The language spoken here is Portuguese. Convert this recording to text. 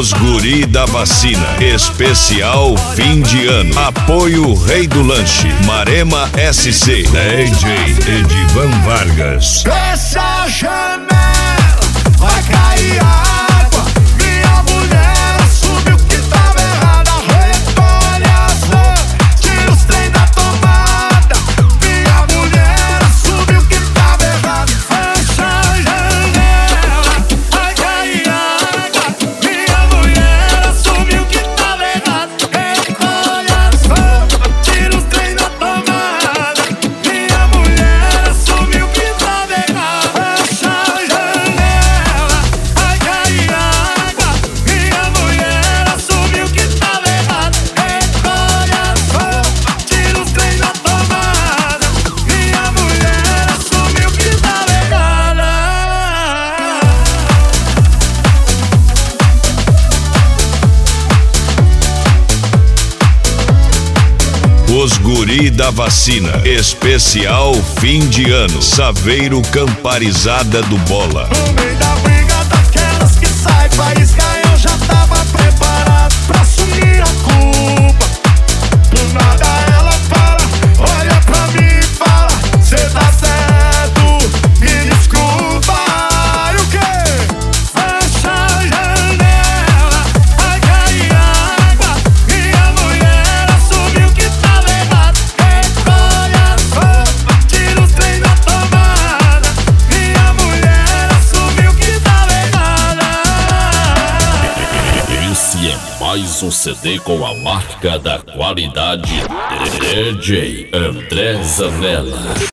Os guri da vacina. Especial fim de ano. Apoio Rei do Lanche. Marema SC. DJ Edivan Vargas. Fecha a janela, vai cair água. Minha mulher assumiu que tava errada. Recolhe as roupas, tira os trem da tomada. Minha mulher assumiu que tava errada. Fecha a janela, vai cair água. Minha mulher assumiu que tava errada. Recolhe as roupas, tira os trem da tomada. Minha mulher assumiu que tava errada. Fecha a janela, vai cair água. Minha mulher assumiu que tava errada. Recolhe as roupas, tira os trem da tomada. Minha mulher assumiu que tava errada. Os guri da vacina. Especial fim de ano. Saveiro Camparizada do Bola. No meio da briga daquelas que sai faísca, eu já tava preparado pra assumir a culpa. Do nada ela para, olha pra mim e fala: cê tá certo, me desculpa. E o quê? Fecha a janela, vai cair água. Minha mulher assumiu que tava errado. Recolhe as roupas, tira os trem da tomada. Minha mulher assumiu que tava errada. Esse é mais um CD com a marca da qualidade DJ André Zanella.